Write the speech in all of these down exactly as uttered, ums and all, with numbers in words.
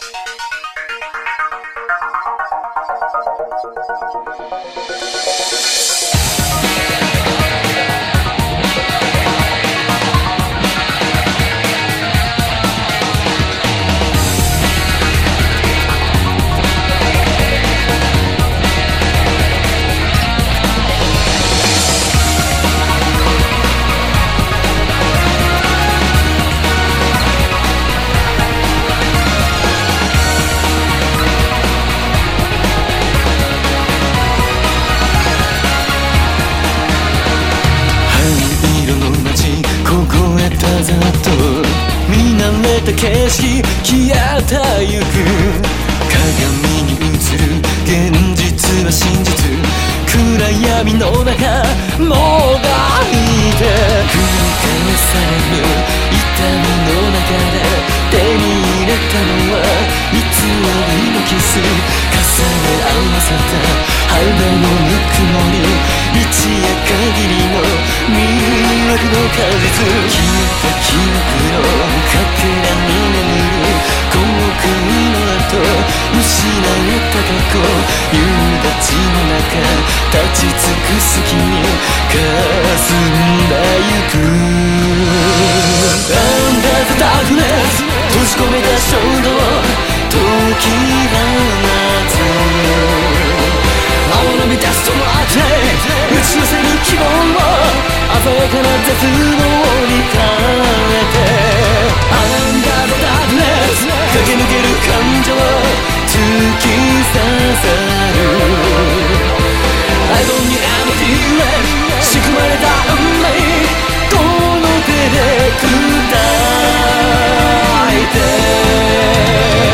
景色消えてゆく鏡に映る現実は真実暗闇の中もがいて繰り返される痛みの中で手に入れたのは偽りのキス重ね合わせた肌のぬくもり一夜限りの魅惑の果実消えた記憶のかけらに眠る後悔の後失った過去夕立の中立ち尽くす君霞んでゆく Under the darkness 閉じ込めた衝動解き放つ青の満たすともあって打ち寄せる希望を鮮やかな絶望に変えて Under the darkness 駆け抜ける感情突き刺さる I don't need any feeling 仕組まれた運命この手で砕いて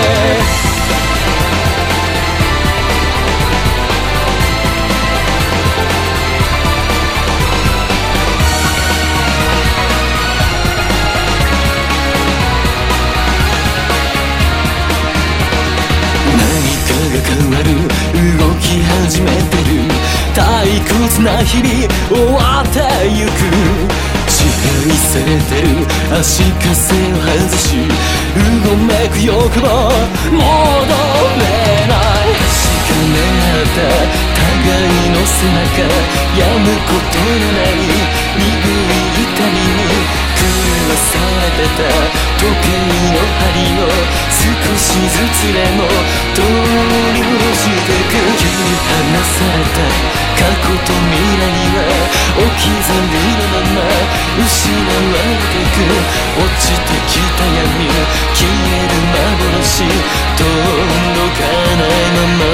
変わる動き始めてる退屈な日々終わってゆく支配されてる足かせを外しうごめく欲望戻れない確かめ合った互いの背中止むことのない鈍い痛みに狂わされてた時計の針を少しずつでも取り戻してく切り離された過去と未来は置き去りのまま失われてく落ちてきた闇消える幻届かないまま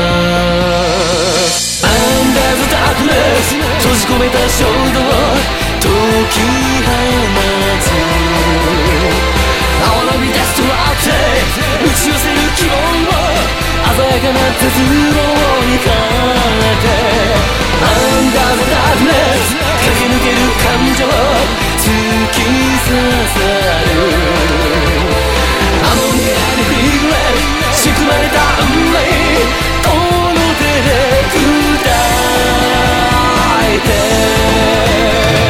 Under the darkness 閉じ込めた衝動解き放つ青の満たすとあって打ち寄せる希望を鮮やかな絶望に変えて Under the darkness 駆け抜ける感情突き刺さるあの見えるフィグレ仕組まれた運命この手で砕いて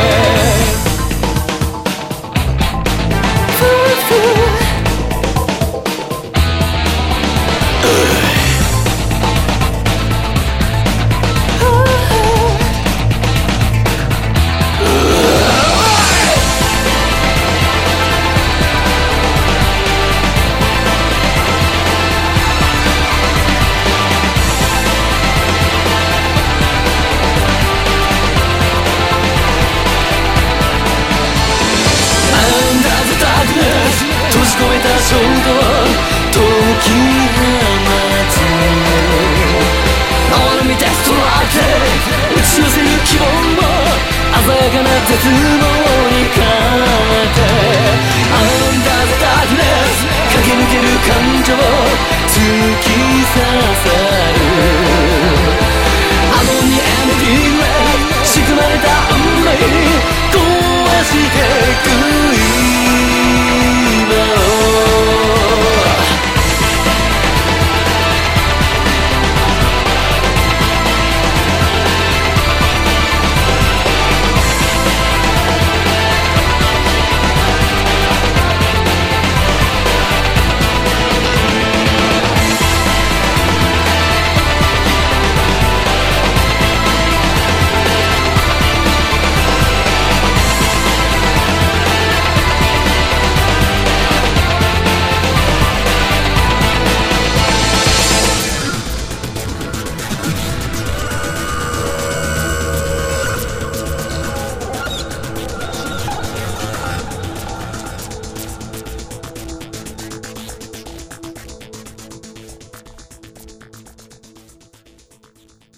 閉じ込めた衝動解き放つ青の満たすとあって打ち寄せる希望も鮮やかな絶望